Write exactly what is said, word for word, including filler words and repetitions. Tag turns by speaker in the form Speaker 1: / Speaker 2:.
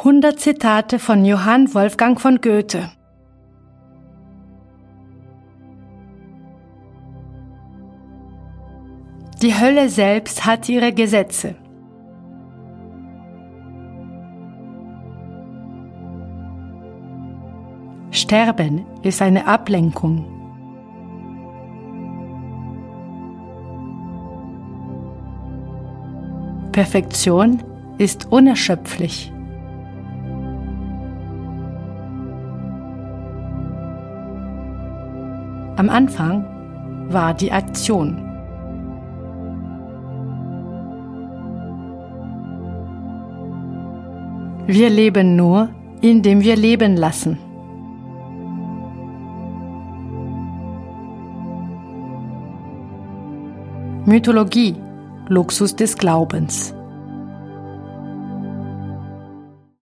Speaker 1: hundert Zitate von Johann Wolfgang von Goethe. Die Hölle selbst hat ihre Gesetze. Sterben ist eine Ablenkung. Perfektion ist unerschöpflich. Am Anfang war die Aktion. Wir leben nur, indem wir leben lassen. Mythologie, Luxus des Glaubens.